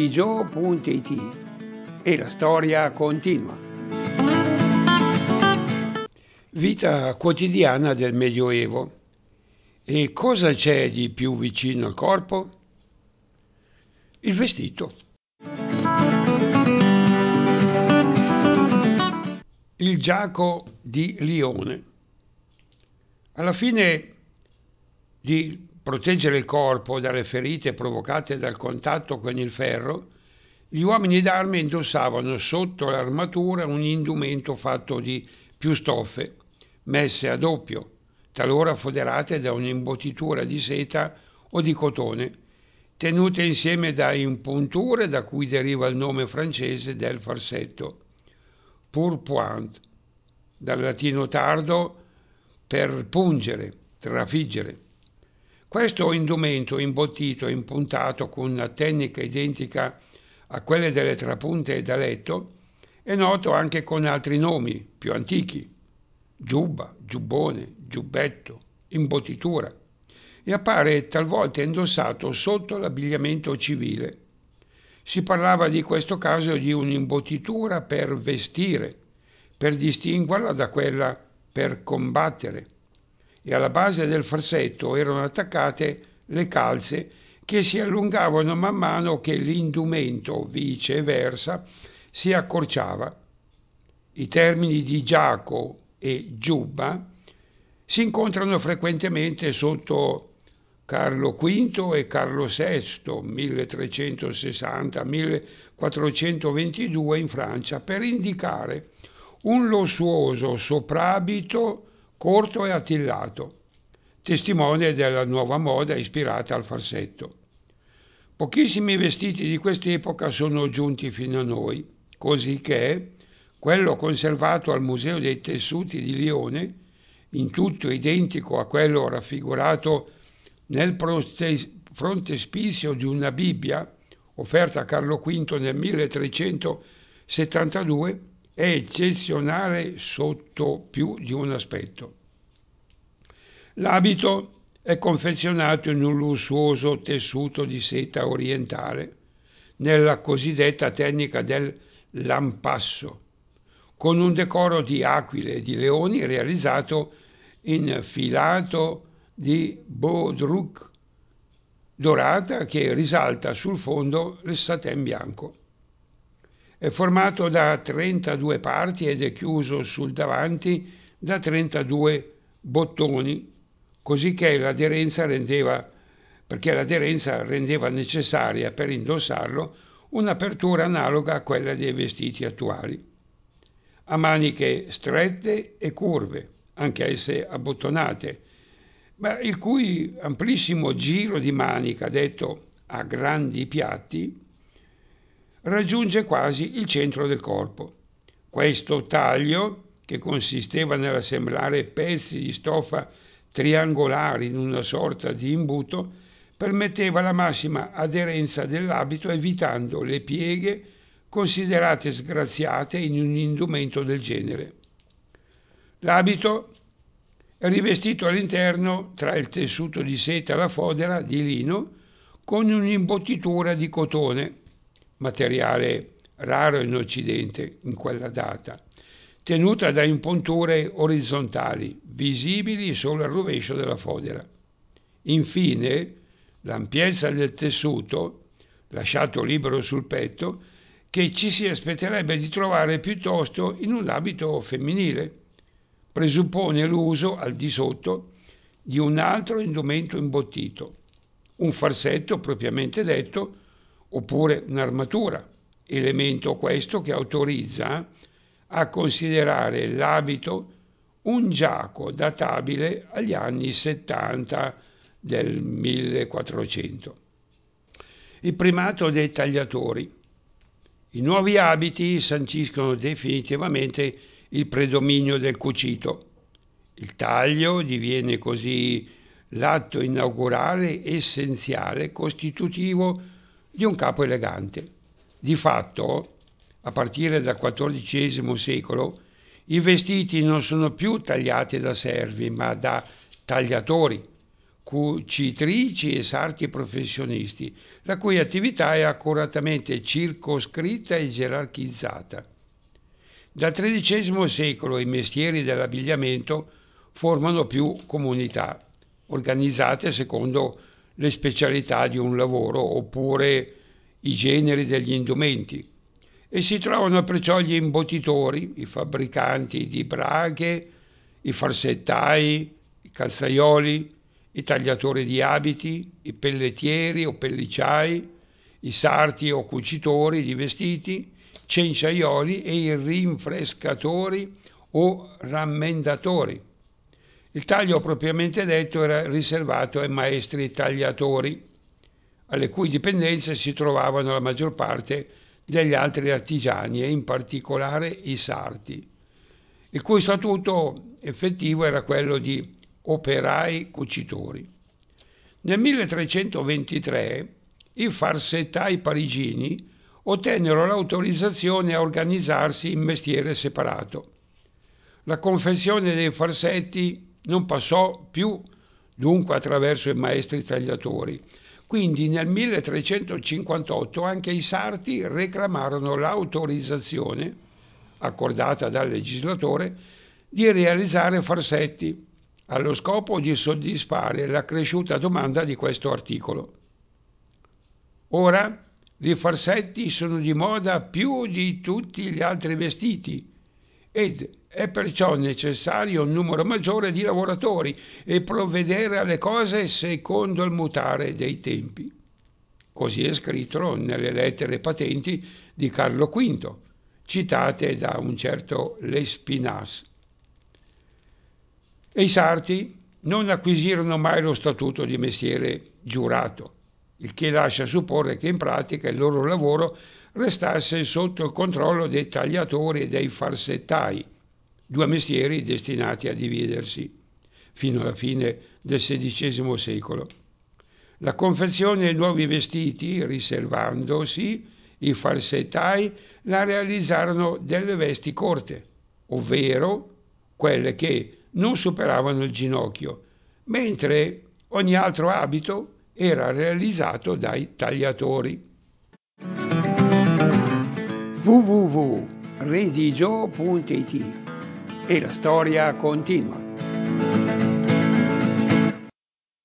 Gio.it e la storia continua. Vita quotidiana del Medioevo. E cosa c'è di più vicino al corpo? Il vestito. Il giaco di Lione. Alla fine di proteggere il corpo dalle ferite provocate dal contatto con il ferro, gli uomini d'arme indossavano sotto l'armatura un indumento fatto di più stoffe, messe a doppio, talora foderate da un'imbottitura di seta o di cotone, tenute insieme da impunture da cui deriva il nome francese del farsetto, pourpoint, dal latino tardo per pungere, trafiggere. Questo indumento imbottito e impuntato con una tecnica identica a quelle delle trapunte da letto è noto anche con altri nomi più antichi: giubba, giubbone, giubbetto, imbottitura, e appare talvolta indossato sotto l'abbigliamento civile. Si parlava di questo caso di un'imbottitura per vestire, per distinguerla da quella per combattere, e alla base del farsetto erano attaccate le calze che si allungavano man mano che l'indumento, viceversa, si accorciava. I termini di giaco e giubba si incontrano frequentemente sotto Carlo V e Carlo VI, 1360-1422 in Francia, per indicare un lussuoso soprabito corto e attillato, testimone della nuova moda ispirata al farsetto. Pochissimi vestiti di quest'epoca sono giunti fino a noi, così che quello conservato al Museo dei Tessuti di Lione, in tutto identico a quello raffigurato nel frontespizio di una Bibbia offerta a Carlo V nel 1372, è eccezionale sotto più di un aspetto. L'abito è confezionato in un lussuoso tessuto di seta orientale, nella cosiddetta tecnica del lampasso, con un decoro di aquile e di leoni realizzato in filato di baudruche dorata che risalta sul fondo il satin bianco. È formato da 32 parti ed è chiuso sul davanti da 32 bottoni, perché l'aderenza rendeva necessaria per indossarlo un'apertura analoga a quella dei vestiti attuali. Ha maniche strette e curve, anche esse abbottonate, ma il cui amplissimo giro di manica, detto a grandi piatti, raggiunge quasi il centro del corpo. Questo taglio, che consisteva nell'assemblare pezzi di stoffa triangolari in una sorta di imbuto, permetteva la massima aderenza dell'abito, evitando le pieghe considerate sgraziate in un indumento del genere. L'abito è rivestito all'interno tra il tessuto di seta e la fodera di lino con un'imbottitura di cotone, materiale raro in Occidente in quella data, tenuta da impunture orizzontali, visibili solo al rovescio della fodera. Infine, l'ampiezza del tessuto, lasciato libero sul petto, che ci si aspetterebbe di trovare piuttosto in un abito femminile, presuppone l'uso al di sotto di un altro indumento imbottito, un farsetto propriamente detto, oppure un'armatura, elemento questo che autorizza a considerare l'abito un giaco databile agli anni 70 del 1400. Il primato dei tagliatori. I nuovi abiti sanciscono definitivamente il predominio del cucito. Il taglio diviene così l'atto inaugurale essenziale costitutivo di un capo elegante. Di fatto, a partire dal XIV secolo, i vestiti non sono più tagliati da servi, ma da tagliatori, cucitrici e sarti professionisti, la cui attività è accuratamente circoscritta e gerarchizzata. Dal XIII secolo i mestieri dell'abbigliamento formano più comunità, organizzate secondo le specialità di un lavoro oppure i generi degli indumenti, e si trovano perciò gli imbottitori, i fabbricanti di braghe, i farsettai, i calzaioli, i tagliatori di abiti, i pellettieri o pelliciai, i sarti o cucitori di vestiti, cenciaioli e i rinfrescatori o rammendatori. Il taglio propriamente detto era riservato ai maestri tagliatori, alle cui dipendenze si trovavano la maggior parte degli altri artigiani e in particolare i sarti, il cui statuto effettivo era quello di operai cucitori. Nel 1323 i farsettai parigini ottennero l'autorizzazione a organizzarsi in mestiere separato. La confezione dei farsetti non passò più dunque attraverso i maestri tagliatori. Quindi nel 1358 anche i sarti reclamarono l'autorizzazione, accordata dal legislatore, di realizzare farsetti, allo scopo di soddisfare la cresciuta domanda di questo articolo. Ora i farsetti sono di moda più di tutti gli altri vestiti ed è perciò necessario un numero maggiore di lavoratori e provvedere alle cose secondo il mutare dei tempi. Così è scritto nelle lettere patenti di Carlo V, citate da un certo Lespinasse. E i sarti non acquisirono mai lo statuto di mestiere giurato, il che lascia supporre che in pratica il loro lavoro restasse sotto il controllo dei tagliatori e dei farsettai, due mestieri destinati a dividersi fino alla fine del XVI secolo. La confezione dei nuovi vestiti, riservandosi, i farsettai la realizzarono delle vesti corte, ovvero quelle che non superavano il ginocchio, mentre ogni altro abito era realizzato dai tagliatori. www.redigio.it e la storia continua.